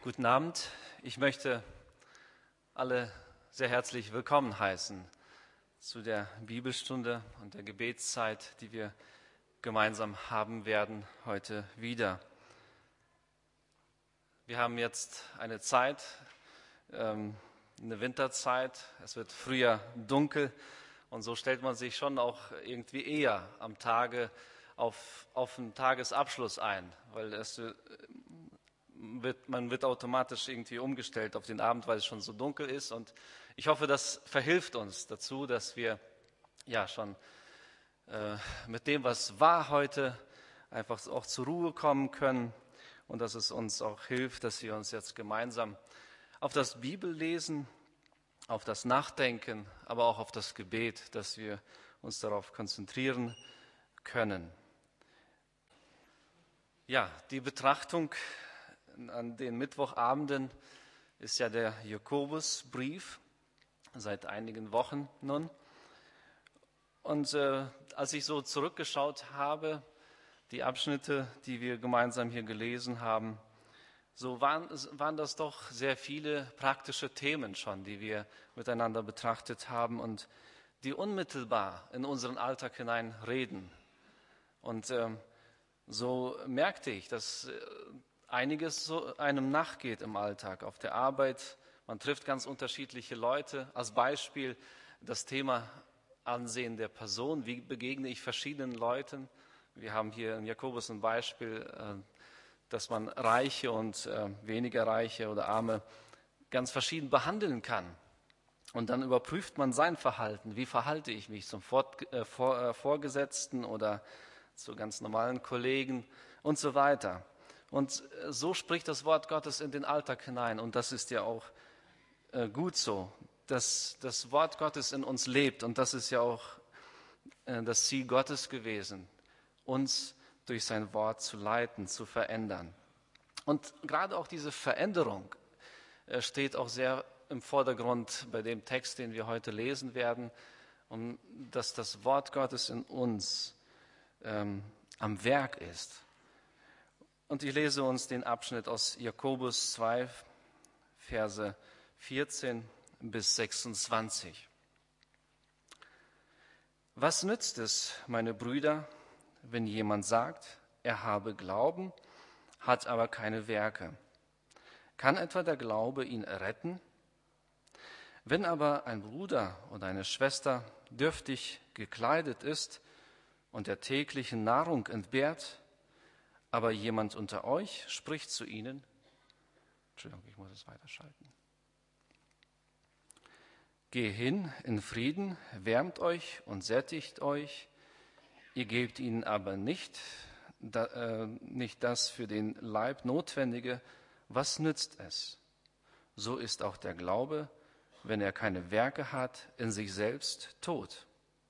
Guten Abend. Ich möchte alle sehr herzlich willkommen heißen zu der Bibelstunde und der Gebetszeit, die wir gemeinsam haben werden heute wieder. Wir haben jetzt eine Zeit, eine Winterzeit. Es wird früher dunkel und so stellt man sich schon auch irgendwie eher am Tage auf den Tagesabschluss ein, weil man wird automatisch irgendwie umgestellt auf den Abend, weil es schon so dunkel ist. Und ich hoffe, das verhilft uns dazu, dass wir ja schon mit dem, was war heute, einfach auch zur Ruhe kommen können und dass es uns auch hilft, dass wir uns jetzt gemeinsam auf das Bibellesen, auf das Nachdenken, aber auch auf das Gebet, dass wir uns darauf konzentrieren können. Ja, die Betrachtung an den Mittwochabenden ist ja der Jakobusbrief seit einigen Wochen nun. Und als ich so zurückgeschaut habe, die Abschnitte, die wir gemeinsam hier gelesen haben, so waren das doch sehr viele praktische Themen schon, die wir miteinander betrachtet haben und die unmittelbar in unseren Alltag hinein reden. Und so merkte ich, dass einiges so einem nachgeht im Alltag, auf der Arbeit. Man trifft ganz unterschiedliche Leute. Als Beispiel das Thema Ansehen der Person. Wie begegne ich verschiedenen Leuten? Wir haben hier in Jakobus ein Beispiel, dass man Reiche und weniger Reiche oder Arme ganz verschieden behandeln kann. Und dann überprüft man sein Verhalten. Wie verhalte ich mich zum Vorgesetzten oder zu ganz normalen Kollegen und so weiter. Und so spricht das Wort Gottes in den Alltag hinein. Und das ist ja auch gut so, dass das Wort Gottes in uns lebt. Und das ist ja auch das Ziel Gottes gewesen, uns durch sein Wort zu leiten, zu verändern. Und gerade auch diese Veränderung steht auch sehr im Vordergrund bei dem Text, den wir heute lesen werden, und dass das Wort Gottes in uns am Werk ist. Und ich lese uns den Abschnitt aus Jakobus 2, Verse 14 bis 26. Was nützt es, meine Brüder, wenn jemand sagt, er habe Glauben, hat aber keine Werke? Kann etwa der Glaube ihn retten? Wenn aber ein Bruder oder eine Schwester dürftig gekleidet ist und der täglichen Nahrung entbehrt, aber jemand unter euch spricht zu ihnen, Entschuldigung, ich muss es weiterschalten. Geh hin in Frieden, wärmt euch und sättigt euch, ihr gebt ihnen aber nicht das für den Leib Notwendige, was nützt es? So ist auch der Glaube, wenn er keine Werke hat, in sich selbst tot.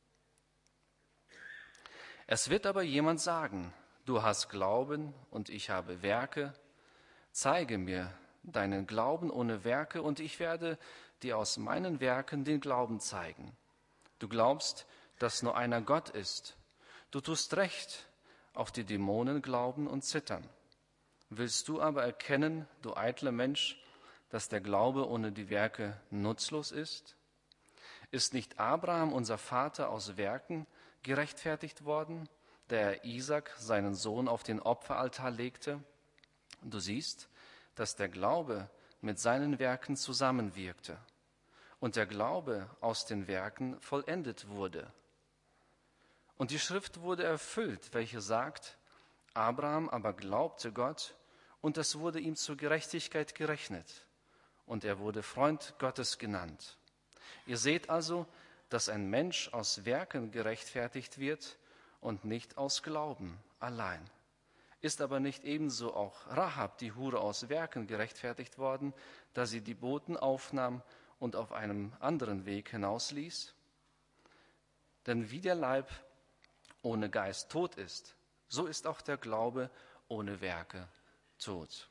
Es wird aber jemand sagen, du hast Glauben und ich habe Werke. Zeige mir deinen Glauben ohne Werke und ich werde dir aus meinen Werken den Glauben zeigen. Du glaubst, dass nur einer Gott ist. Du tust recht, auch die Dämonen glauben und zittern. Willst du aber erkennen, du eitler Mensch, dass der Glaube ohne die Werke nutzlos ist? Ist nicht Abraham, unser Vater, aus Werken gerechtfertigt worden, da er Isaak, seinen Sohn, auf den Opferaltar legte? Du siehst, dass der Glaube mit seinen Werken zusammenwirkte und der Glaube aus den Werken vollendet wurde. Und die Schrift wurde erfüllt, welche sagt, Abraham aber glaubte Gott und es wurde ihm zur Gerechtigkeit gerechnet und er wurde Freund Gottes genannt. Ihr seht also, dass ein Mensch aus Werken gerechtfertigt wird und nicht aus Glauben allein. Ist aber nicht ebenso auch Rahab, die Hure, aus Werken gerechtfertigt worden, da sie die Boten aufnahm und auf einem anderen Weg hinausließ? Denn wie der Leib ohne Geist tot ist, so ist auch der Glaube ohne Werke tot.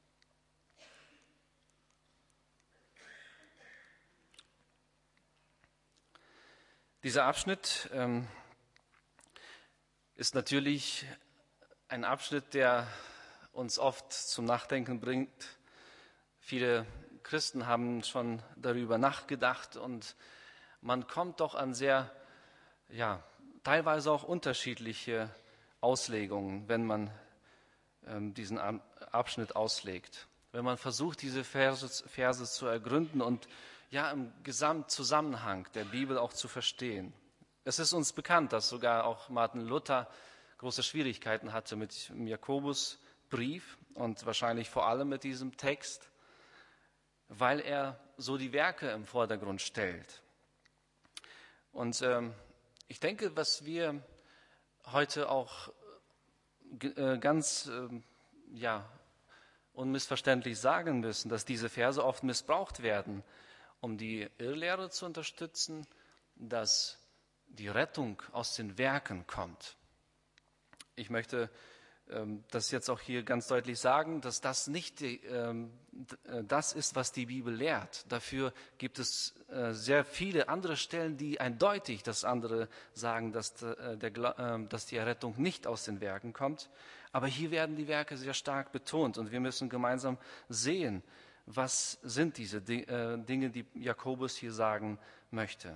Dieser Abschnitt ist natürlich ein Abschnitt, der uns oft zum Nachdenken bringt, Viele Christen haben schon darüber nachgedacht und man kommt doch an sehr, teilweise auch unterschiedliche Auslegungen, wenn man diesen Abschnitt auslegt. Wenn man versucht, diese Verse zu ergründen und im Gesamtzusammenhang der Bibel auch zu verstehen. Es ist uns bekannt, dass sogar auch Martin Luther große Schwierigkeiten hatte mit dem Jakobusbrief und wahrscheinlich vor allem mit diesem Text, weil er so die Werke im Vordergrund stellt. Und ich denke, was wir heute auch ganz unmissverständlich sagen müssen, dass diese Verse oft missbraucht werden, um die Irrlehre zu unterstützen, dass die Rettung aus den Werken kommt. Ich möchte das jetzt auch hier ganz deutlich sagen, dass das nicht das ist, was die Bibel lehrt. Dafür gibt es sehr viele andere Stellen, die eindeutig das andere sagen, dass die Errettung nicht aus den Werken kommt. Aber hier werden die Werke sehr stark betont und wir müssen gemeinsam sehen, was sind diese Dinge, die Jakobus hier sagen möchte.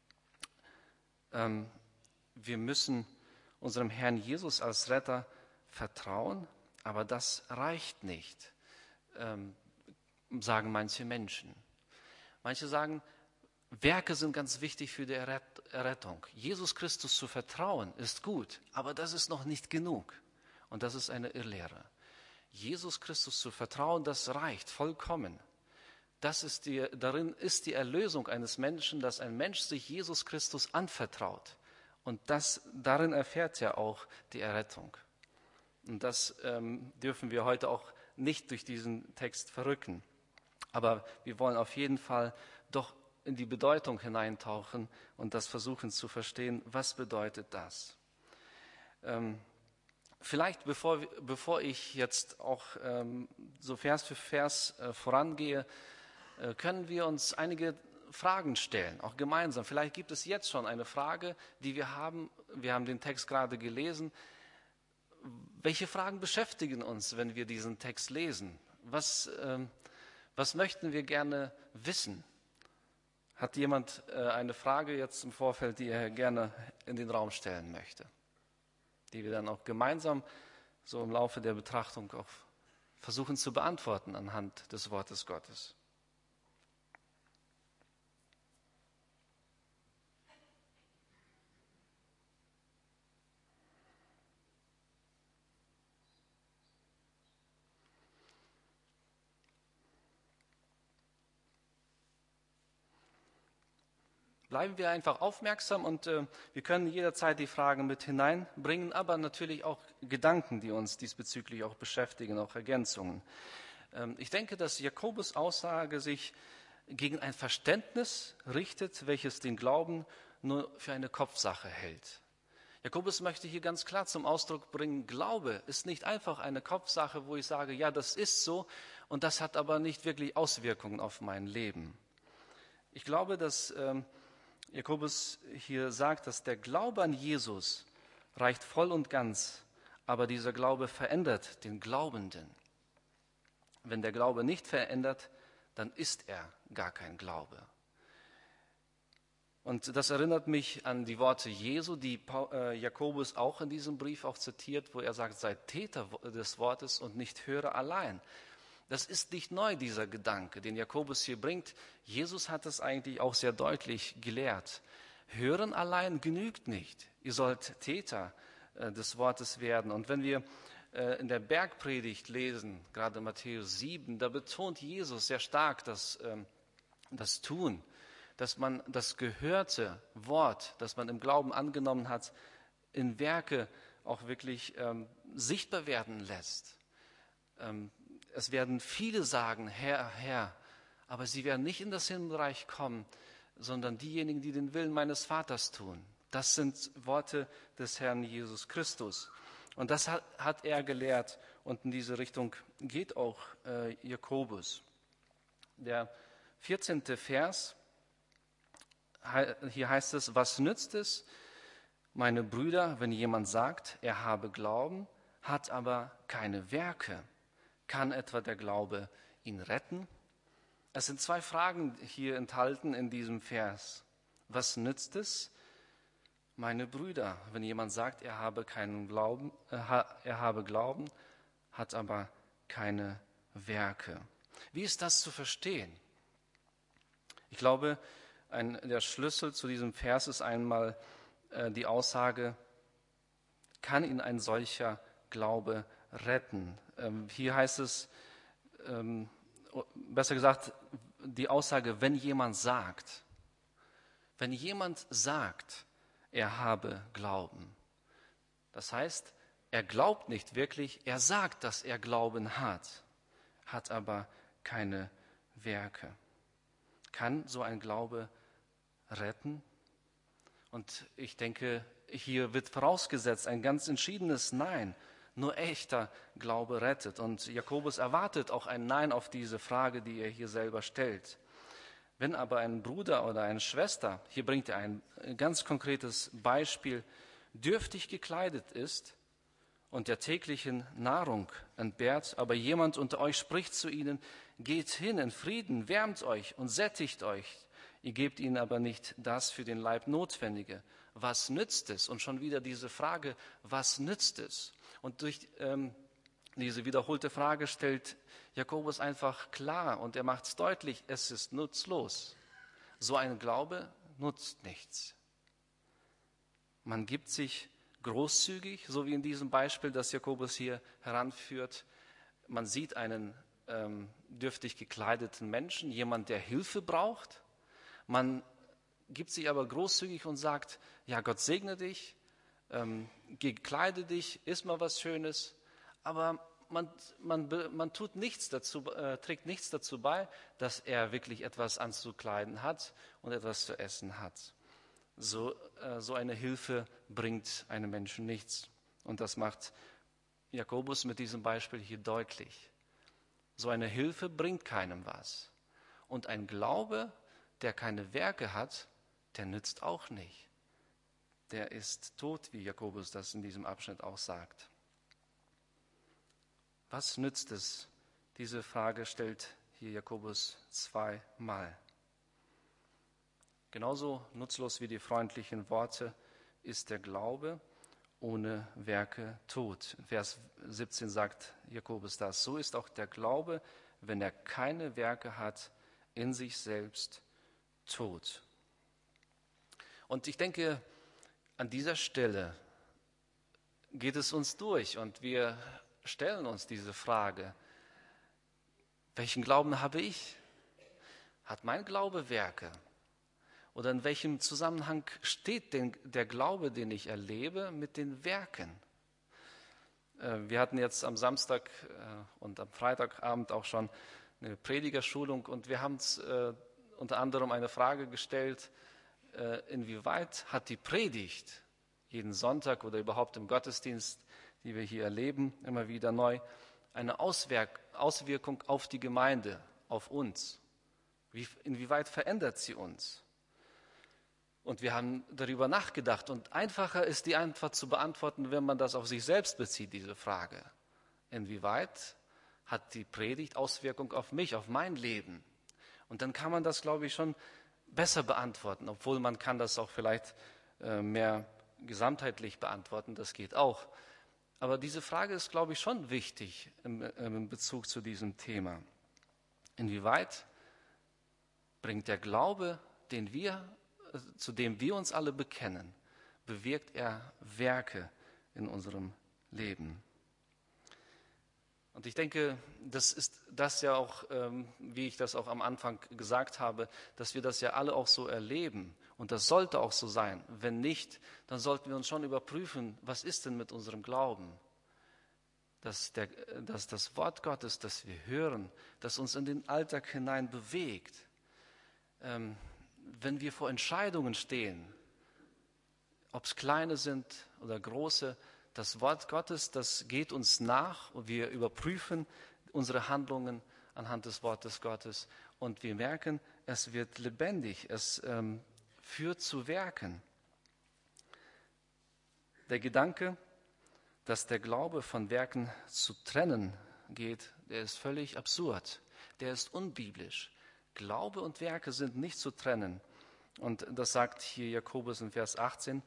Wir müssen unserem Herrn Jesus als Retter vertrauen, aber das reicht nicht, sagen manche Menschen. Manche sagen, Werke sind ganz wichtig für die Errettung. Jesus Christus zu vertrauen ist gut, aber das ist noch nicht genug. Und das ist eine Irrlehre. Jesus Christus zu vertrauen, das reicht vollkommen. Darin ist die Erlösung eines Menschen, dass ein Mensch sich Jesus Christus anvertraut. Und darin erfährt er auch die Errettung. Und das dürfen wir heute auch nicht durch diesen Text verrücken. Aber wir wollen auf jeden Fall doch in die Bedeutung hineintauchen und das versuchen zu verstehen, was bedeutet das? Vielleicht, bevor ich jetzt auch so Vers für Vers vorangehe, können wir uns einige Fragen stellen, auch gemeinsam. Vielleicht gibt es jetzt schon eine Frage, die wir haben. Wir haben den Text gerade gelesen. Welche Fragen beschäftigen uns, wenn wir diesen Text lesen? Was möchten wir gerne wissen? Hat jemand eine Frage jetzt im Vorfeld, die er gerne in den Raum stellen möchte? Die wir dann auch gemeinsam so im Laufe der Betrachtung auch versuchen zu beantworten anhand des Wortes Gottes. Bleiben wir einfach aufmerksam und wir können jederzeit die Fragen mit hineinbringen, aber natürlich auch Gedanken, die uns diesbezüglich auch beschäftigen, auch Ergänzungen. Ich denke, dass Jakobus' Aussage sich gegen ein Verständnis richtet, welches den Glauben nur für eine Kopfsache hält. Jakobus möchte hier ganz klar zum Ausdruck bringen, Glaube ist nicht einfach eine Kopfsache, wo ich sage, ja, das ist so und das hat aber nicht wirklich Auswirkungen auf mein Leben. Ich glaube, dass Jakobus hier sagt, dass der Glaube an Jesus reicht voll und ganz, aber dieser Glaube verändert den Glaubenden. Wenn der Glaube nicht verändert, dann ist er gar kein Glaube. Und das erinnert mich an die Worte Jesu, die Jakobus auch in diesem Brief auch zitiert, wo er sagt, seid Täter des Wortes und nicht Hörer allein. Das ist nicht neu, dieser Gedanke, den Jakobus hier bringt. Jesus hat es eigentlich auch sehr deutlich gelehrt. Hören allein genügt nicht. Ihr sollt Täter des Wortes werden. Und wenn wir in der Bergpredigt lesen, gerade Matthäus 7, da betont Jesus sehr stark das Tun, dass man das gehörte Wort, das man im Glauben angenommen hat, in Werke auch wirklich sichtbar werden lässt. Es werden viele sagen, Herr, Herr, aber sie werden nicht in das Himmelreich kommen, sondern diejenigen, die den Willen meines Vaters tun. Das sind Worte des Herrn Jesus Christus. Und das hat er gelehrt und in diese Richtung geht auch Jakobus. Der 14. Vers, hier heißt es, was nützt es, meine Brüder, wenn jemand sagt, er habe Glauben, hat aber keine Werke? Kann etwa der Glaube ihn retten? Es sind zwei Fragen hier enthalten in diesem Vers. Was nützt es, meine Brüder, wenn jemand sagt, er habe keinen Glauben, er habe Glauben, hat aber keine Werke? Wie ist das zu verstehen? Ich glaube, der Schlüssel zu diesem Vers ist einmal die Aussage, kann ihn ein solcher Glaube retten? Hier heißt es, besser gesagt, die Aussage, wenn jemand sagt, er habe Glauben. Das heißt, er glaubt nicht wirklich, er sagt, dass er Glauben hat aber keine Werke. Kann so ein Glaube retten? Und ich denke, hier wird vorausgesetzt ein ganz entschiedenes Nein. Nur echter Glaube rettet. Und Jakobus erwartet auch ein Nein auf diese Frage, die er hier selber stellt. Wenn aber ein Bruder oder eine Schwester, hier bringt er ein ganz konkretes Beispiel, dürftig gekleidet ist und der täglichen Nahrung entbehrt, aber jemand unter euch spricht zu ihnen, geht hin in Frieden, wärmt euch und sättigt euch. Ihr gebt ihnen aber nicht das für den Leib Notwendige. Was nützt es? Und schon wieder diese Frage, was nützt es? Und durch diese wiederholte Frage stellt Jakobus einfach klar und er macht es deutlich, es ist nutzlos. So ein Glaube nutzt nichts. Man gibt sich großzügig, so wie in diesem Beispiel, das Jakobus hier heranführt. Man sieht einen dürftig gekleideten Menschen, jemand, der Hilfe braucht. Man gibt sich aber großzügig und sagt, ja, Gott segne dich, gekleide dich, iss mal was Schönes, aber man tut nichts dazu, trägt nichts dazu bei, dass er wirklich etwas anzukleiden hat und etwas zu essen hat. So eine Hilfe bringt einem Menschen nichts. Und das macht Jakobus mit diesem Beispiel hier deutlich. So eine Hilfe bringt keinem was. Und ein Glaube, der keine Werke hat, der nützt auch nicht. Der ist tot, wie Jakobus das in diesem Abschnitt auch sagt. Was nützt es? Diese Frage stellt hier Jakobus zweimal. Genauso nutzlos wie die freundlichen Worte ist der Glaube ohne Werke tot. Vers 17 sagt Jakobus das. So ist auch der Glaube, wenn er keine Werke hat, in sich selbst tot. Und ich denke, an dieser Stelle geht es uns durch und wir stellen uns diese Frage, welchen Glauben habe ich? Hat mein Glaube Werke? Oder in welchem Zusammenhang steht denn der Glaube, den ich erlebe, mit den Werken? Wir hatten jetzt am Samstag und am Freitagabend auch schon eine Predigerschulung und wir haben uns unter anderem eine Frage gestellt, inwieweit hat die Predigt jeden Sonntag oder überhaupt im Gottesdienst, die wir hier erleben, immer wieder neu, eine Auswirkung auf die Gemeinde, auf uns? Inwieweit verändert sie uns? Und wir haben darüber nachgedacht. Und einfacher ist die Antwort zu beantworten, wenn man das auf sich selbst bezieht, diese Frage. Inwieweit hat die Predigt Auswirkung auf mich, auf mein Leben? Und dann kann man das, glaube ich, schon besser beantworten, obwohl man kann das auch vielleicht mehr gesamtheitlich beantworten, das geht auch. Aber diese Frage ist, glaube ich, schon wichtig in Bezug zu diesem Thema. Inwieweit bringt der Glaube, zu dem wir uns alle bekennen, bewirkt er Werke in unserem Leben? Und ich denke, das ist das ja auch, wie ich das auch am Anfang gesagt habe, dass wir das ja alle auch so erleben. Und das sollte auch so sein. Wenn nicht, dann sollten wir uns schon überprüfen, was ist denn mit unserem Glauben? Dass das Wort Gottes, das wir hören, das uns in den Alltag hinein bewegt. Wenn wir vor Entscheidungen stehen, ob es kleine sind oder große, das Wort Gottes, das geht uns nach und wir überprüfen unsere Handlungen anhand des Wortes Gottes und wir merken, es wird lebendig, es führt zu Werken. Der Gedanke, dass der Glaube von Werken zu trennen geht, der ist völlig absurd, der ist unbiblisch. Glaube und Werke sind nicht zu trennen. Und das sagt hier Jakobus in Vers 18.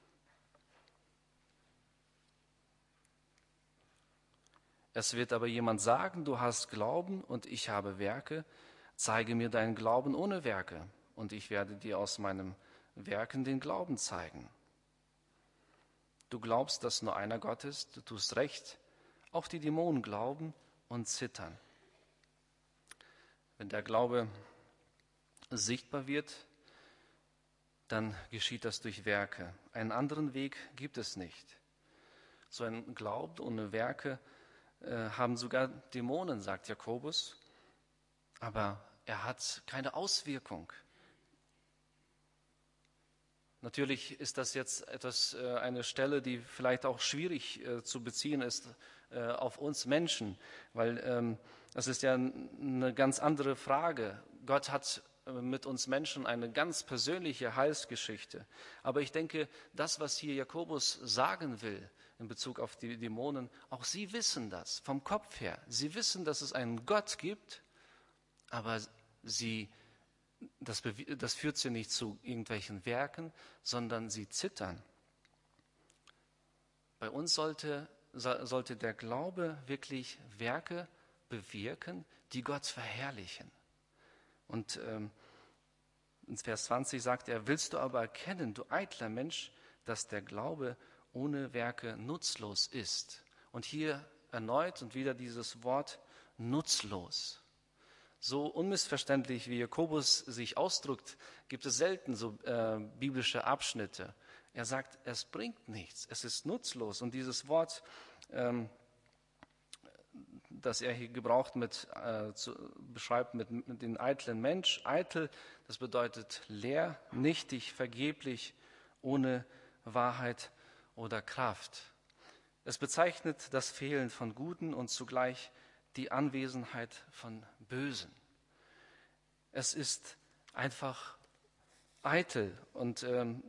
Es wird aber jemand sagen, du hast Glauben und ich habe Werke. Zeige mir deinen Glauben ohne Werke und ich werde dir aus meinen Werken den Glauben zeigen. Du glaubst, dass nur einer Gott ist, du tust recht. Auch die Dämonen glauben und zittern. Wenn der Glaube sichtbar wird, dann geschieht das durch Werke. Einen anderen Weg gibt es nicht. So ein Glauben ohne Werke haben sogar Dämonen, sagt Jakobus, aber er hat keine Auswirkung. Natürlich ist das jetzt eine Stelle, die vielleicht auch schwierig zu beziehen ist auf uns Menschen, weil das ist ja eine ganz andere Frage. Gott hat mit uns Menschen eine ganz persönliche Heilsgeschichte. Aber ich denke, das, was hier Jakobus sagen will in Bezug auf die Dämonen, auch sie wissen das vom Kopf her. Sie wissen, dass es einen Gott gibt, aber das führt sie nicht zu irgendwelchen Werken, sondern sie zittern. Bei uns sollte der Glaube wirklich Werke bewirken, die Gott verherrlichen. Und in Vers 20 sagt er, willst du aber erkennen, du eitler Mensch, dass der Glaube ohne Werke nutzlos ist. Und hier erneut und wieder dieses Wort nutzlos. So unmissverständlich, wie Jakobus sich ausdrückt, gibt es selten so biblische Abschnitte. Er sagt, es bringt nichts, es ist nutzlos. Und dieses Wort, das er hier gebraucht beschreibt mit den eitlen Mensch, eitel, das bedeutet leer, nichtig, vergeblich, ohne Wahrheit oder Kraft. Es bezeichnet das Fehlen von Guten und zugleich die Anwesenheit von Bösen. Es ist einfach eitel und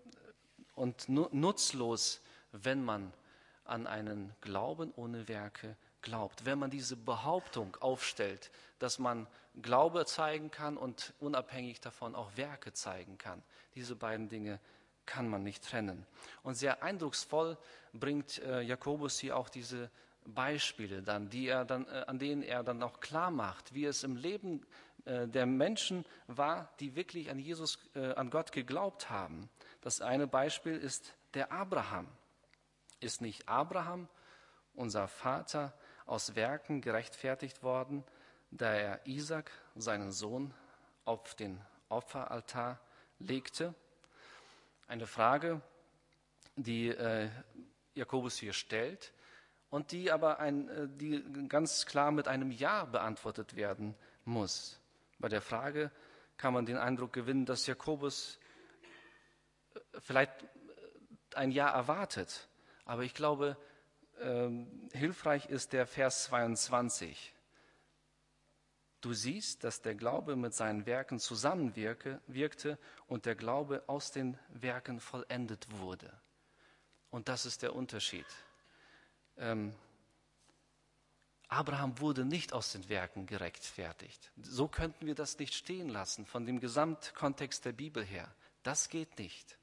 nutzlos, wenn man an einen Glauben ohne Werke glaubt. Wenn man diese Behauptung aufstellt, dass man Glaube zeigen kann und unabhängig davon auch Werke zeigen kann. Diese beiden Dinge kann man nicht trennen. Und sehr eindrucksvoll bringt Jakobus hier auch diese Beispiele dann, an denen er dann auch klar macht, wie es im Leben der Menschen war, die wirklich an Gott geglaubt haben. Das eine Beispiel ist der Abraham. Ist nicht Abraham, unser Vater, aus Werken gerechtfertigt worden, da er Isaak, seinen Sohn, auf den Opferaltar legte? Eine Frage, die Jakobus hier stellt und die aber die ganz klar mit einem Ja beantwortet werden muss. Bei der Frage kann man den Eindruck gewinnen, dass Jakobus vielleicht ein Ja erwartet. Aber ich glaube, hilfreich ist der Vers 22. Du siehst, dass der Glaube mit seinen Werken zusammenwirkte und der Glaube aus den Werken vollendet wurde. Und das ist der Unterschied. Abraham wurde nicht aus den Werken gerechtfertigt. So könnten wir das nicht stehen lassen, von dem Gesamtkontext der Bibel her. Das geht nicht.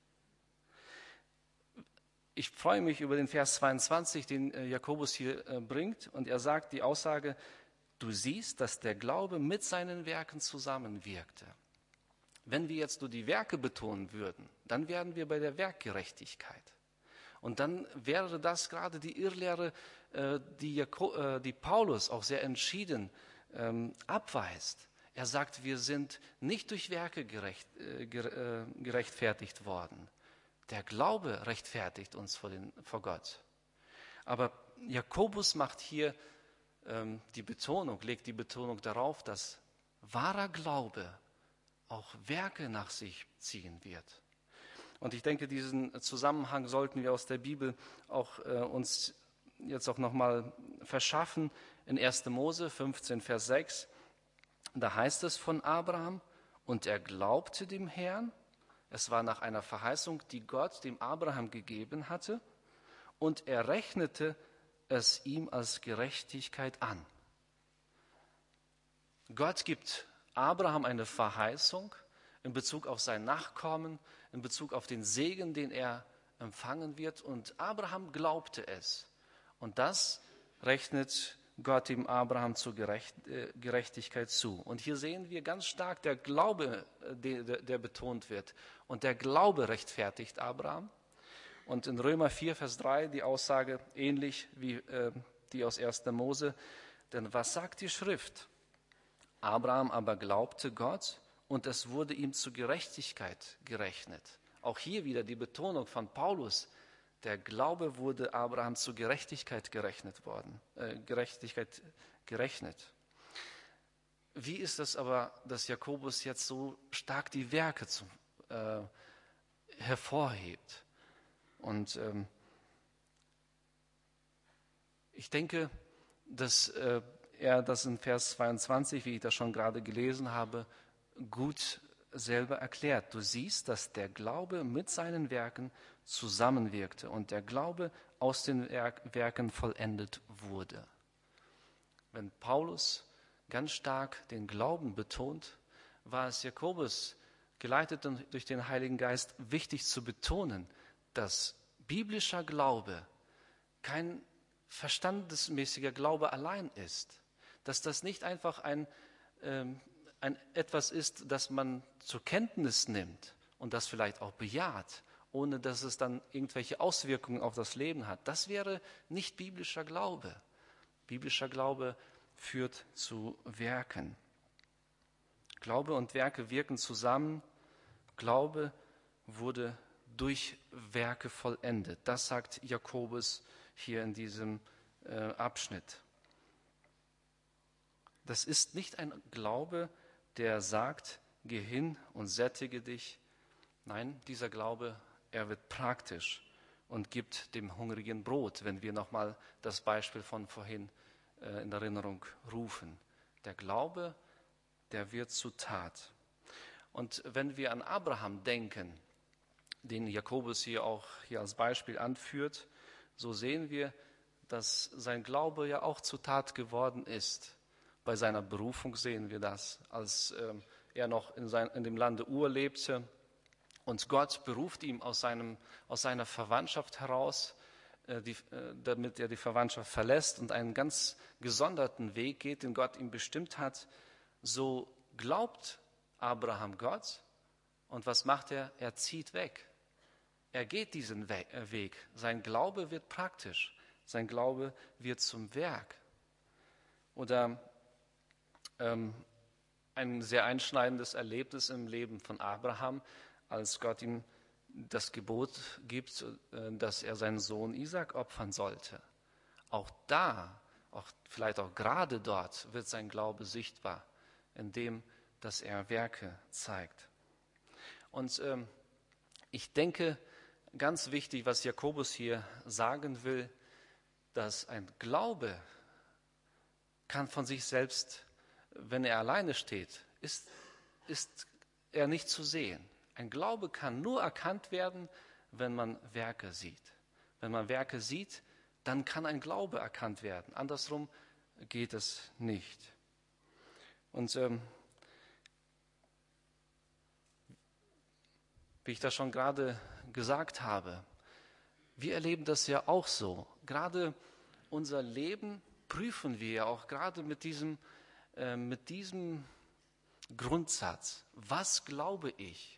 Ich freue mich über den Vers 22, den Jakobus hier bringt. Und er sagt die Aussage, du siehst, dass der Glaube mit seinen Werken zusammenwirkte. Wenn wir jetzt nur die Werke betonen würden, dann wären wir bei der Werkgerechtigkeit. Und dann wäre das gerade die Irrlehre, die Paulus auch sehr entschieden abweist. Er sagt, wir sind nicht durch Werke gerechtfertigt worden. Der Glaube rechtfertigt uns vor Gott. Aber Jakobus macht hier legt die Betonung darauf, dass wahrer Glaube auch Werke nach sich ziehen wird. Und ich denke, diesen Zusammenhang sollten wir aus der Bibel auch uns jetzt auch nochmal verschaffen. In 1. Mose 15, Vers 6, da heißt es von Abraham, und er glaubte dem Herrn. Es war nach einer Verheißung, die Gott dem Abraham gegeben hatte, und er rechnete es ihm als Gerechtigkeit an. Gott gibt Abraham eine Verheißung in Bezug auf sein Nachkommen, in Bezug auf den Segen, den er empfangen wird. Und Abraham glaubte es. Und das rechnet Gott ihm Abraham zur Gerechtigkeit zu. Und hier sehen wir ganz stark der Glaube, der betont wird. Und der Glaube rechtfertigt Abraham. Und in Römer 4, Vers 3 die Aussage ähnlich wie die aus 1. Mose. Denn was sagt die Schrift? Abraham aber glaubte Gott und es wurde ihm zur Gerechtigkeit gerechnet. Auch hier wieder die Betonung von Paulus. Der Glaube wurde Abraham zur Gerechtigkeit gerechnet. Wie ist es aber, dass Jakobus jetzt so stark die Werke hervorhebt? Und ich denke, dass er das in Vers 22, wie ich das schon gerade gelesen habe, gut selber erklärt. Du siehst, dass der Glaube mit seinen Werken zusammenwirkte und der Glaube aus den Werken vollendet wurde. Wenn Paulus ganz stark den Glauben betont, war es Jakobus, geleitet durch den Heiligen Geist, wichtig zu betonen, dass biblischer Glaube kein verstandesmäßiger Glaube allein ist. Dass das nicht einfach ein etwas ist, das man zur Kenntnis nimmt und das vielleicht auch bejaht, ohne dass es dann irgendwelche Auswirkungen auf das Leben hat. Das wäre nicht biblischer Glaube. Biblischer Glaube führt zu Werken. Glaube und Werke wirken zusammen. Glaube wurde durch Werke vollendet. Das sagt Jakobus hier in diesem Abschnitt. Das ist nicht ein Glaube, der sagt, geh hin und sättige dich. Nein, dieser Glaube, er wird praktisch und gibt dem Hungrigen Brot, wenn wir nochmal das Beispiel von vorhin in Erinnerung rufen. Der Glaube, der wird zu Tat. Und wenn wir an Abraham denken, den Jakobus hier auch als Beispiel anführt, so sehen wir, dass sein Glaube ja auch zu Tat geworden ist. Bei seiner Berufung sehen wir das, als er noch in dem Lande Ur lebte und Gott beruft ihn aus seiner Verwandtschaft heraus, damit er die Verwandtschaft verlässt und einen ganz gesonderten Weg geht, den Gott ihm bestimmt hat. So glaubt Abraham Gott und was macht er? Er zieht weg. Er geht diesen Weg. Sein Glaube wird praktisch. Sein Glaube wird zum Werk. Oder ein sehr einschneidendes Erlebnis im Leben von Abraham, als Gott ihm das Gebot gibt, dass er seinen Sohn Isaac opfern sollte. Auch da, vielleicht auch gerade dort, wird sein Glaube sichtbar, indem dass er Werke zeigt. Und ich denke, ganz wichtig, was Jakobus hier sagen will, dass ein Glaube kann von sich selbst, wenn er alleine steht, ist er nicht zu sehen. Ein Glaube kann nur erkannt werden, wenn man Werke sieht. Wenn man Werke sieht, dann kann ein Glaube erkannt werden. Andersrum geht es nicht. Und wie ich das schon gerade gesagt habe, wir erleben das ja auch so. Gerade unser Leben prüfen wir ja auch gerade mit diesem Grundsatz. Was glaube ich?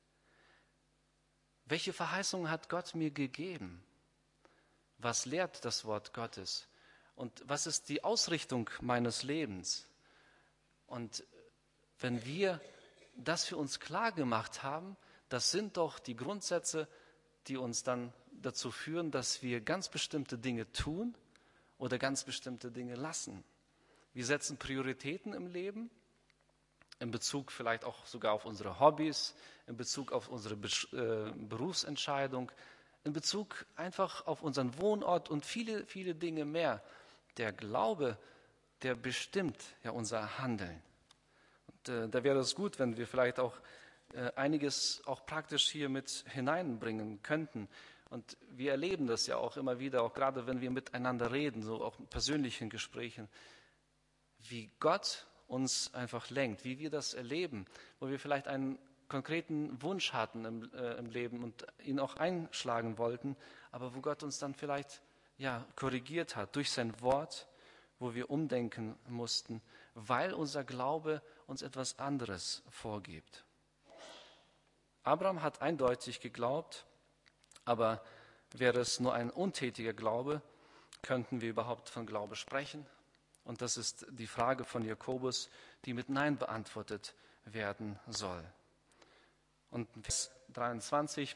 Welche Verheißung hat Gott mir gegeben? Was lehrt das Wort Gottes? Und was ist die Ausrichtung meines Lebens? Und wenn wir das für uns klar gemacht haben, das sind doch die Grundsätze, die uns dann dazu führen, dass wir ganz bestimmte Dinge tun oder ganz bestimmte Dinge lassen. Wir setzen Prioritäten im Leben, in Bezug vielleicht auch sogar auf unsere Hobbys, in Bezug auf unsere Berufsentscheidung, in Bezug einfach auf unseren Wohnort und viele, viele Dinge mehr. Der Glaube, der bestimmt ja unser Handeln. Und da wäre es gut, wenn wir vielleicht auch einiges auch praktisch hier mit hineinbringen könnten. Und wir erleben das ja auch immer wieder, auch gerade wenn wir miteinander reden, so auch in persönlichen Gesprächen, wie Gott uns einfach lenkt, wie wir das erleben, wo wir vielleicht einen konkreten Wunsch hatten im Leben und ihn auch einschlagen wollten, aber wo Gott uns dann vielleicht korrigiert hat durch sein Wort, wo wir umdenken mussten, weil unser Glaube uns etwas anderes vorgibt. Abraham hat eindeutig geglaubt, aber wäre es nur ein untätiger Glaube, könnten wir überhaupt von Glaube sprechen? Und das ist die Frage von Jakobus, die mit Nein beantwortet werden soll. Und in Vers 23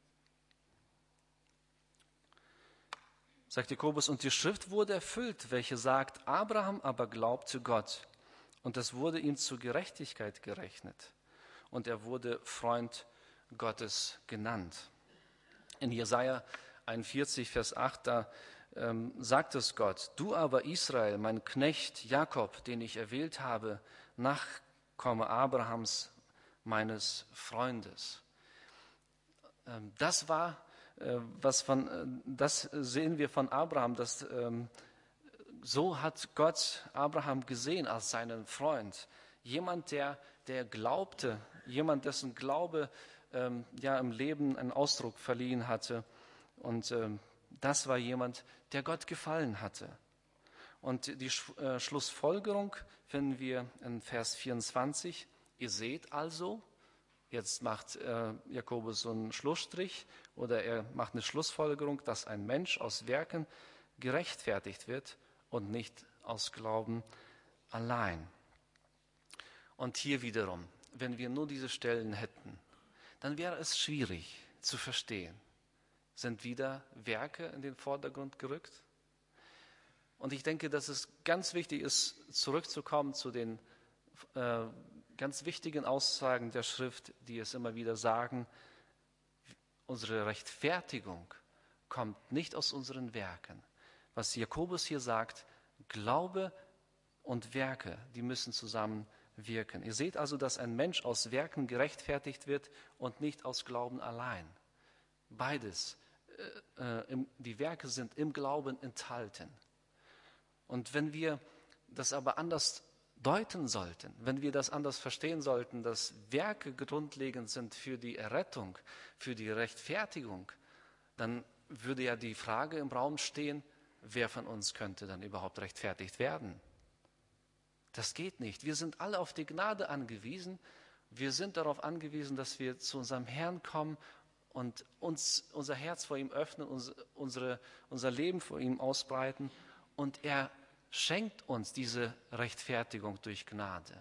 sagt Jakobus, und die Schrift wurde erfüllt, welche sagt, Abraham aber glaubte Gott, und es wurde ihm zur Gerechtigkeit gerechnet, und er wurde Freund Gottes genannt. In Jesaja 41, Vers 8, da sagt es Gott, du aber Israel, mein Knecht Jakob, den ich erwählt habe, Nachkomme Abrahams, meines Freundes. Das war das sehen wir von Abraham, dass so hat Gott Abraham gesehen als seinen Freund. Jemand, der glaubte, jemand, dessen Glaube im Leben einen Ausdruck verliehen hatte. Und das war jemand, der Gott gefallen hatte. Und die Schlussfolgerung finden wir in Vers 24. Ihr seht also, jetzt macht Jakobus so einen Schlussstrich oder er macht eine Schlussfolgerung, dass ein Mensch aus Werken gerechtfertigt wird und nicht aus Glauben allein. Und hier wiederum, wenn wir nur diese Stellen hätten, dann wäre es schwierig zu verstehen. Sind wieder Werke in den Vordergrund gerückt? Und ich denke, dass es ganz wichtig ist, zurückzukommen zu den ganz wichtigen Aussagen der Schrift, die es immer wieder sagen, unsere Rechtfertigung kommt nicht aus unseren Werken. Was Jakobus hier sagt, Glaube und Werke, die müssen zusammen wirken. Ihr seht also, dass ein Mensch aus Werken gerechtfertigt wird und nicht aus Glauben allein. Beides. Die Werke sind im Glauben enthalten. Und wenn wir das aber anders deuten sollten, wenn wir das anders verstehen sollten, dass Werke grundlegend sind für die Errettung, für die Rechtfertigung, dann würde ja die Frage im Raum stehen, wer von uns könnte dann überhaupt rechtfertigt werden? Das geht nicht. Wir sind alle auf die Gnade angewiesen. Wir sind darauf angewiesen, dass wir zu unserem Herrn kommen und uns unser Herz vor ihm öffnen, unser Leben vor ihm ausbreiten. Und er schenkt uns diese Rechtfertigung durch Gnade.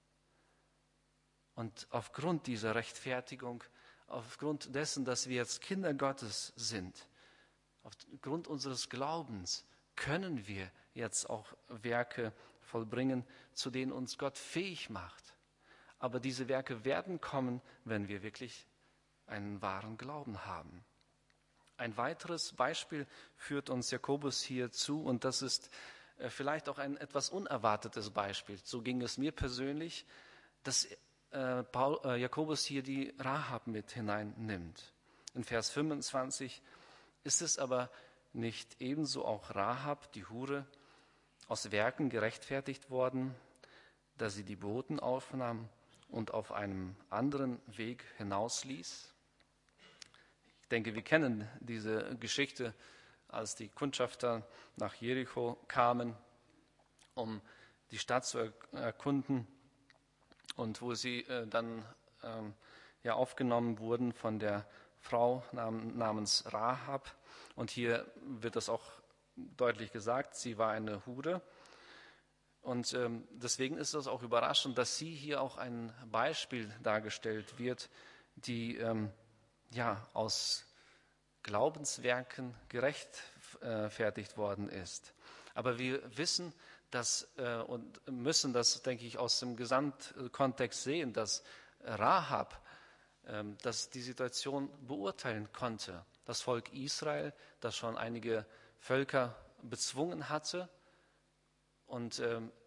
Und aufgrund dieser Rechtfertigung, aufgrund dessen, dass wir jetzt Kinder Gottes sind, aufgrund unseres Glaubens, können wir jetzt auch Werke vollbringen, zu denen uns Gott fähig macht. Aber diese Werke werden kommen, wenn wir wirklich einen wahren Glauben haben. Ein weiteres Beispiel führt uns Jakobus hier zu, und das ist vielleicht auch ein etwas unerwartetes Beispiel. So ging es mir persönlich, dass Jakobus hier die Rahab mit hineinnimmt. In Vers 25 ist es aber nicht ebenso auch Rahab, die Hure, aus Werken gerechtfertigt worden, da sie die Boten aufnahm und auf einem anderen Weg hinausließ? Ich denke, wir kennen diese Geschichte, als die Kundschafter nach Jericho kamen, um die Stadt zu erkunden, und wo sie dann aufgenommen wurden von der Frau namens Rahab. Und hier wird das auch deutlich gesagt, sie war eine Hure. Und deswegen ist es auch überraschend, dass sie hier auch ein Beispiel dargestellt wird, die aus Glaubenswerken gerechtfertigt worden ist. Aber wir wissen und müssen das, denke ich, aus dem Gesamtkontext sehen, dass Rahab dass die Situation beurteilen konnte. Das Volk Israel, das schon einige Völker bezwungen hatte und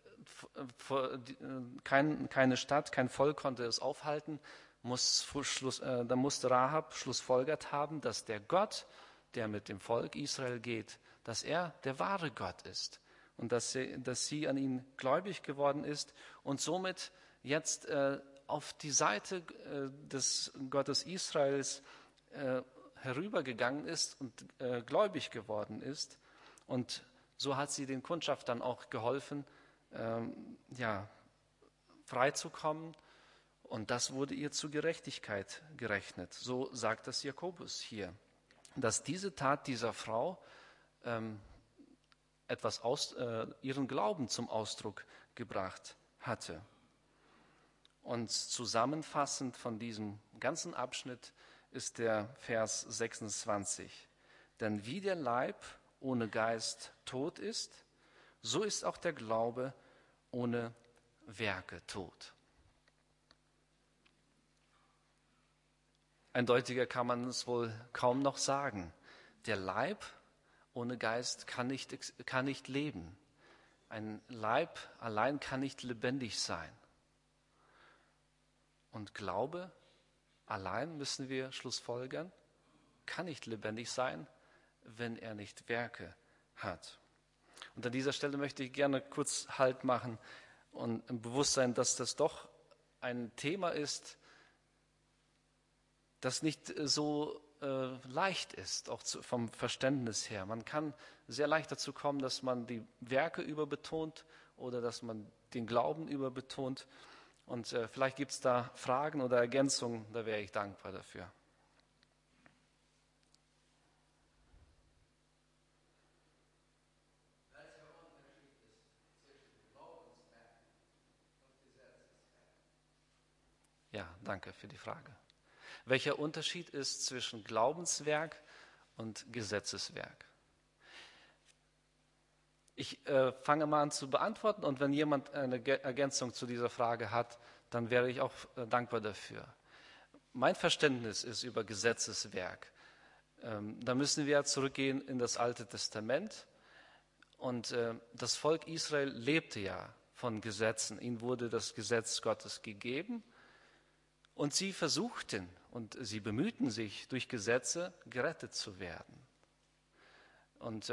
keine Stadt, kein Volk konnte es aufhalten, da musste Rahab schlussfolgert haben, dass der Gott, der mit dem Volk Israel geht, dass er der wahre Gott ist und dass sie an ihn gläubig geworden ist und somit jetzt auf die Seite des Gottes Israels herübergegangen ist und gläubig geworden ist. Und so hat sie den Kundschaftern auch geholfen, freizukommen. Und das wurde ihr zur Gerechtigkeit gerechnet. So sagt das Jakobus hier, dass diese Tat dieser Frau ihren Glauben zum Ausdruck gebracht hatte. Und zusammenfassend von diesem ganzen Abschnitt ist der Vers 26. Denn wie der Leib ohne Geist tot ist, so ist auch der Glaube ohne Werke tot. Eindeutiger kann man es wohl kaum noch sagen. Der Leib ohne Geist kann nicht leben. Ein Leib allein kann nicht lebendig sein. Und Glaube allein, müssen wir schlussfolgern, kann nicht lebendig sein, wenn er nicht Werke hat. Und an dieser Stelle möchte ich gerne kurz Halt machen und im Bewusstsein, dass das doch ein Thema ist, das nicht so leicht ist, auch vom Verständnis her. Man kann sehr leicht dazu kommen, dass man die Werke überbetont oder dass man den Glauben überbetont. Und vielleicht gibt es da Fragen oder Ergänzungen, da wäre ich dankbar dafür. Welcher Unterschied ist zwischen Glaubenswerk und Gesetzeswerk? Ja, danke für die Frage. Welcher Unterschied ist zwischen Glaubenswerk und Gesetzeswerk? Ich fange mal an zu beantworten und wenn jemand eine Ergänzung zu dieser Frage hat, dann wäre ich auch dankbar dafür. Mein Verständnis ist über Gesetzeswerk. Da müssen wir zurückgehen in das Alte Testament und das Volk Israel lebte ja von Gesetzen. Ihnen wurde das Gesetz Gottes gegeben und sie versuchten und sie bemühten sich, durch Gesetze gerettet zu werden. Und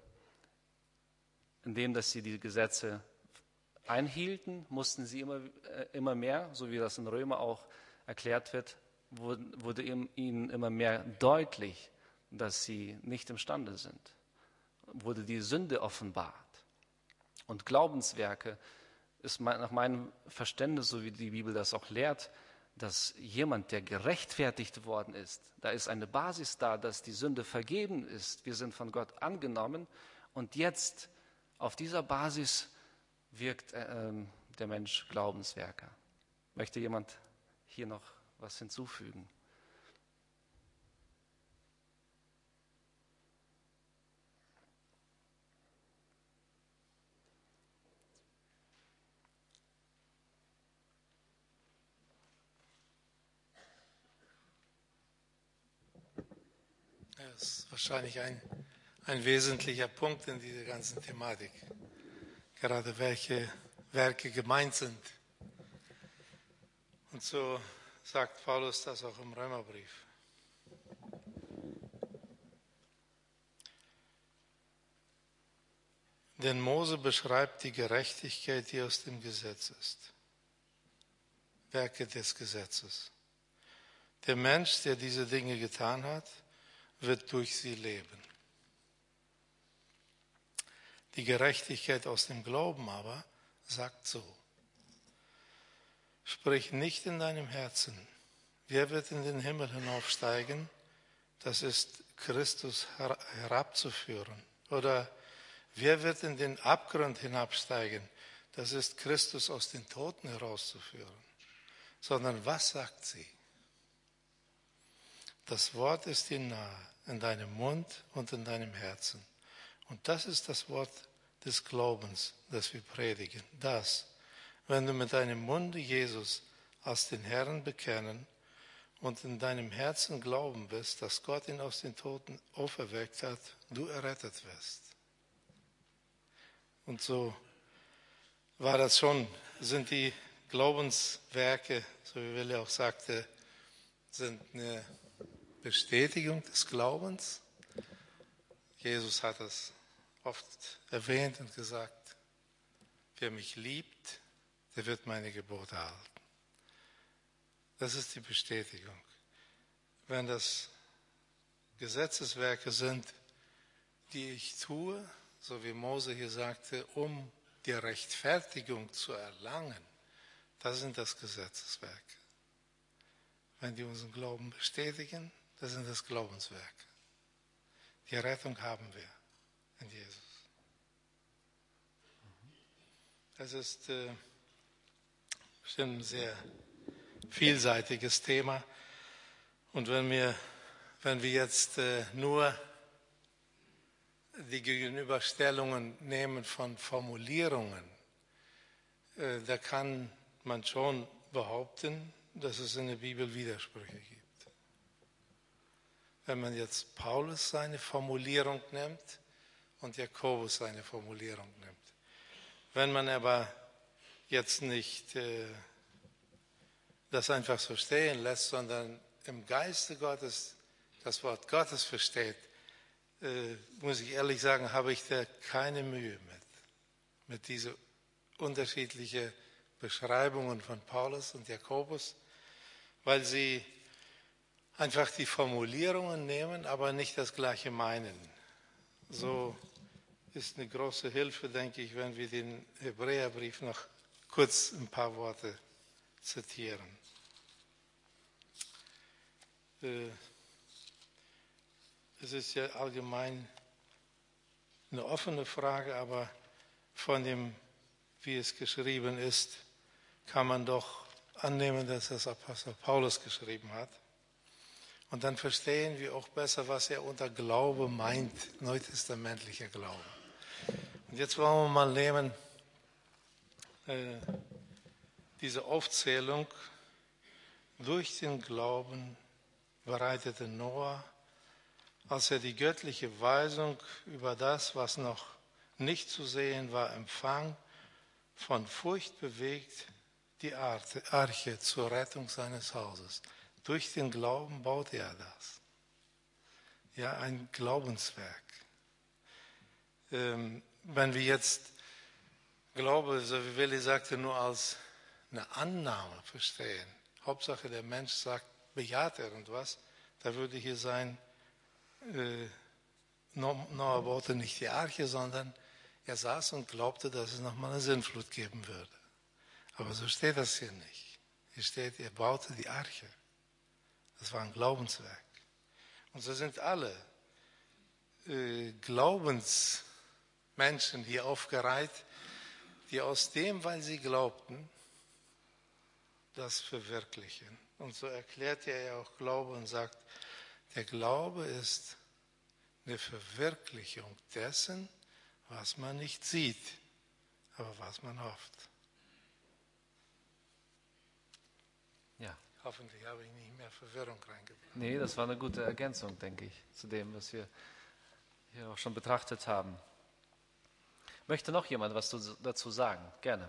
indem, dass sie die Gesetze einhielten, mussten sie immer mehr, so wie das in Römer auch erklärt wird, wurde ihnen immer mehr deutlich, dass sie nicht imstande sind. Wurde die Sünde offenbart. Und Glaubenswerke ist nach meinem Verständnis, so wie die Bibel das auch lehrt, dass jemand, der gerechtfertigt worden ist, da ist eine Basis da, dass die Sünde vergeben ist. Wir sind von Gott angenommen und jetzt auf dieser Basis wirkt der Mensch Glaubenswerke. Möchte jemand hier noch was hinzufügen? Das ist wahrscheinlich ein wesentlicher Punkt in dieser ganzen Thematik. Gerade welche Werke gemeint sind. Und so sagt Paulus das auch im Römerbrief. Denn Mose beschreibt die Gerechtigkeit, die aus dem Gesetz ist. Werke des Gesetzes. Der Mensch, der diese Dinge getan hat, wird durch sie leben. Die Gerechtigkeit aus dem Glauben aber sagt so: Sprich nicht in deinem Herzen, wer wird in den Himmel hinaufsteigen? Das ist Christus herabzuführen. Oder wer wird in den Abgrund hinabsteigen? Das ist Christus aus den Toten herauszuführen. Sondern was sagt sie? Das Wort ist dir nahe, in deinem Mund und in deinem Herzen. Und das ist das Wort des Glaubens, das wir predigen. Dass, wenn du mit deinem Munde Jesus als den Herrn bekennen und in deinem Herzen glauben wirst, dass Gott ihn aus den Toten auferweckt hat, du errettet wirst. Und so war das schon, sind die Glaubenswerke, so wie Wille auch sagte, sind eine Bestätigung des Glaubens. Jesus hat es oft erwähnt und gesagt, wer mich liebt, der wird meine Gebote halten. Das ist die Bestätigung. Wenn das Gesetzeswerke sind, die ich tue, so wie Mose hier sagte, um die Rechtfertigung zu erlangen, das sind das Gesetzeswerke. Wenn die unseren Glauben bestätigen, das sind das Glaubenswerke. Die Rettung haben wir in Jesus. Das ist bestimmt ein sehr vielseitiges Thema. Und wenn wir jetzt nur die Gegenüberstellungen nehmen von Formulierungen, da kann man schon behaupten, dass es in der Bibel Widersprüche gibt. Wenn man jetzt Paulus seine Formulierung nimmt und Jakobus seine Formulierung nimmt. Wenn man aber jetzt nicht das einfach so stehen lässt, sondern im Geiste Gottes das Wort Gottes versteht, muss ich ehrlich sagen, habe ich da keine Mühe mit diesen unterschiedlichen Beschreibungen von Paulus und Jakobus, weil sie einfach die Formulierungen nehmen, aber nicht das Gleiche meinen. So ist eine große Hilfe, denke ich, wenn wir den Hebräerbrief noch kurz ein paar Worte zitieren. Es ist ja allgemein eine offene Frage, aber von dem, wie es geschrieben ist, kann man doch annehmen, dass das Apostel Paulus geschrieben hat. Und dann verstehen wir auch besser, was er unter Glaube meint, neutestamentlicher Glaube. Und jetzt wollen wir mal nehmen diese Aufzählung. Durch den Glauben bereitete Noah, als er die göttliche Weisung über das, was noch nicht zu sehen war, empfang, von Furcht bewegt, die Arche zur Rettung seines Hauses. Durch den Glauben baute er das. Ja, ein Glaubenswerk. Wenn wir jetzt Glaube, so wie Willi sagte, nur als eine Annahme verstehen, Hauptsache der Mensch sagt, bejaht irgendwas, da würde hier sein, Noah baute nicht die Arche, sondern er saß und glaubte, dass es nochmal eine Sintflut geben würde. Aber so steht das hier nicht. Hier steht, er baute die Arche. Das war ein Glaubenswerk. Und so sind alle Glaubensmenschen hier aufgereiht, die aus dem, weil sie glaubten, das verwirklichen. Und so erklärt er ja auch Glaube und sagt, der Glaube ist eine Verwirklichung dessen, was man nicht sieht, aber was man hofft. Ja. Hoffentlich habe ich nicht mehr Verwirrung reingebracht. Nee, das war eine gute Ergänzung, denke ich, zu dem, was wir hier auch schon betrachtet haben. Möchte noch jemand was dazu sagen? Gerne.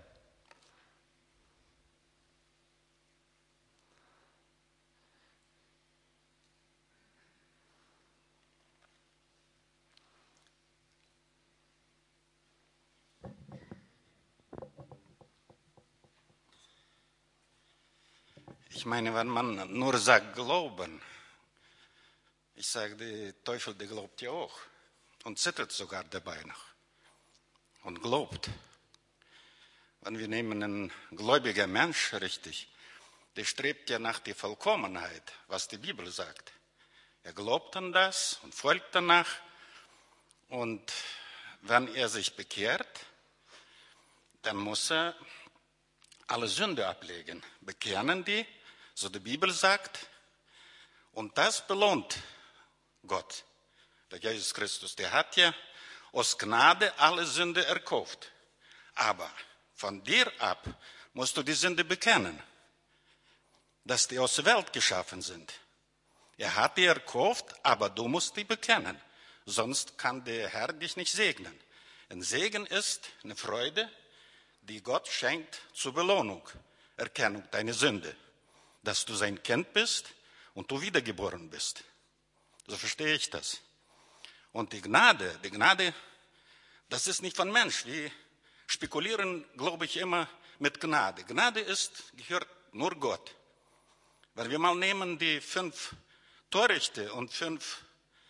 Ich meine, wenn man nur sagt Glauben, ich sage, der Teufel, der glaubt ja auch und zittert sogar dabei noch und glaubt. Wenn wir nehmen einen gläubigen Mensch richtig, der strebt ja nach der Vollkommenheit, was die Bibel sagt. Er glaubt an das und folgt danach. Und wenn er sich bekehrt, dann muss er alle Sünde ablegen, bekennen die, so die Bibel sagt. Und das belohnt Gott. Der Jesus Christus, der hat ja aus Gnade alle Sünde erkauft. Aber von dir ab musst du die Sünde bekennen, dass die aus der Welt geschaffen sind. Er hat die erkauft, aber du musst die bekennen. Sonst kann der Herr dich nicht segnen. Ein Segen ist eine Freude, die Gott schenkt zur Belohnung, Erkennung deiner Sünde, dass du sein Kind bist und du wiedergeboren bist. So verstehe ich das. Und die Gnade Das ist nicht von Mensch. Wir spekulieren, glaube ich, immer mit Gnade. Gnade gehört nur Gott. Wenn wir mal nehmen die 5 Törichte und 5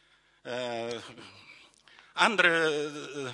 andere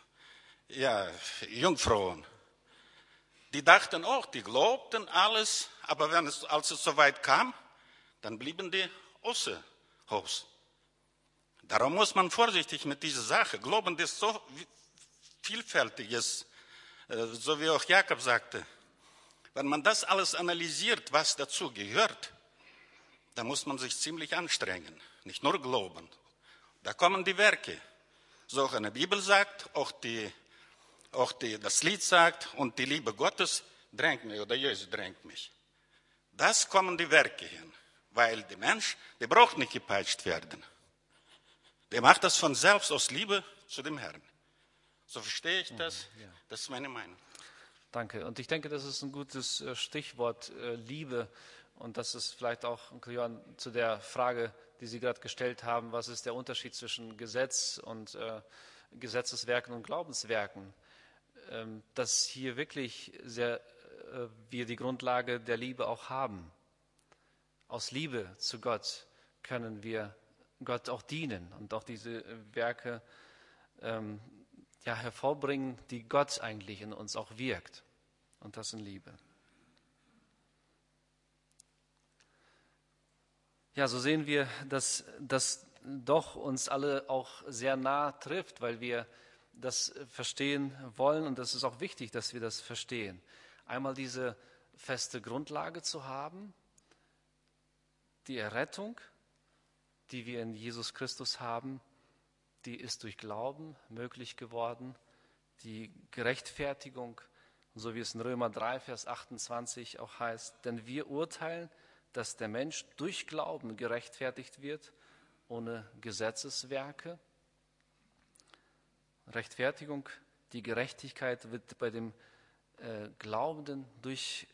Jungfrauen, die dachten auch, die glaubten alles, aber als es soweit kam, dann blieben die außer Haus. Darum muss man vorsichtig mit dieser Sache. Glauben ist so vielfältiges, so wie auch Jakob sagte. Wenn man das alles analysiert, was dazu gehört, dann muss man sich ziemlich anstrengen. Nicht nur glauben. Da kommen die Werke. So auch eine Bibel sagt, auch das Lied sagt, und die Liebe Gottes drängt mich, oder Jesus drängt mich. Das kommen die Werke hin. Weil der Mensch, der braucht nicht gepeitscht werden. Der macht das von selbst aus Liebe zu dem Herrn. So verstehe ich das. Ja. Das ist meine Meinung. Danke. Und ich denke, das ist ein gutes Stichwort, Liebe. Und das ist vielleicht auch zu der Frage, die Sie gerade gestellt haben, was ist der Unterschied zwischen Gesetz und Gesetzeswerken und Glaubenswerken? Dass hier wirklich wir die Grundlage der Liebe auch haben. Aus Liebe zu Gott können wir Gott auch dienen und auch diese Werke hervorbringen, die Gott eigentlich in uns auch wirkt. Und das in Liebe. Ja, so sehen wir, dass das doch uns alle auch sehr nah trifft, weil wir das verstehen wollen und das ist auch wichtig, dass wir das verstehen. Einmal diese feste Grundlage zu haben, die Errettung, die wir in Jesus Christus haben, die ist durch Glauben möglich geworden. Die Gerechtfertigung, so wie es in Römer 3, Vers 28 auch heißt, denn wir urteilen, dass der Mensch durch Glauben gerechtfertigt wird, ohne Gesetzeswerke. Rechtfertigung, die Gerechtigkeit wird bei dem Glaubenden durch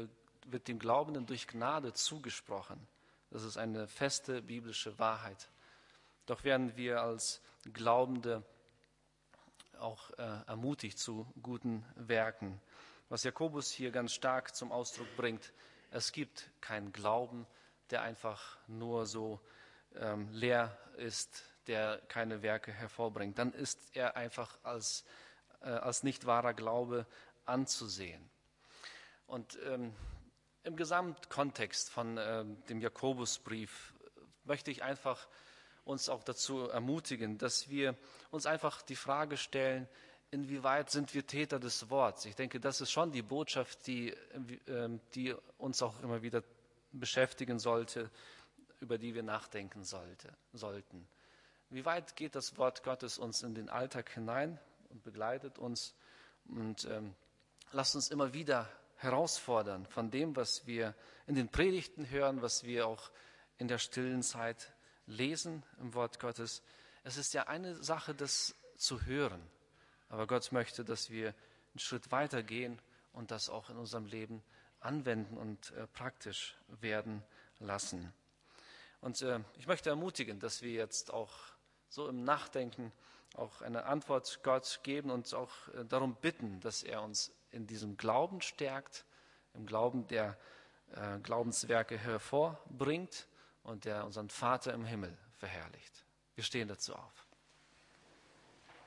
Gnade zugesprochen. Das ist eine feste biblische Wahrheit. Doch werden wir als Glaubende auch ermutigt zu guten Werken. Was Jakobus hier ganz stark zum Ausdruck bringt, es gibt keinen Glauben, der einfach nur so leer ist, der keine Werke hervorbringt. Dann ist er einfach als nicht wahrer Glaube anzusehen. Und im Gesamtkontext von dem Jakobusbrief möchte ich einfach uns auch dazu ermutigen, dass wir uns einfach die Frage stellen, inwieweit sind wir Täter des Wortes? Ich denke, das ist schon die Botschaft, die uns auch immer wieder beschäftigen sollte, über die wir nachdenken sollten. Wie weit geht das Wort Gottes uns in den Alltag hinein und begleitet uns? Und lasst uns immer wieder herausfordern von dem, was wir in den Predigten hören, was wir auch in der stillen Zeit lesen im Wort Gottes. Es ist ja eine Sache, das zu hören. Aber Gott möchte, dass wir einen Schritt weiter gehen und das auch in unserem Leben anwenden und praktisch werden lassen. Und ich möchte ermutigen, dass wir jetzt auch so im Nachdenken auch eine Antwort Gott geben und auch darum bitten, dass er uns in diesem Glauben stärkt, im Glauben, der Glaubenswerke hervorbringt und der unseren Vater im Himmel verherrlicht. Wir stehen dazu auf.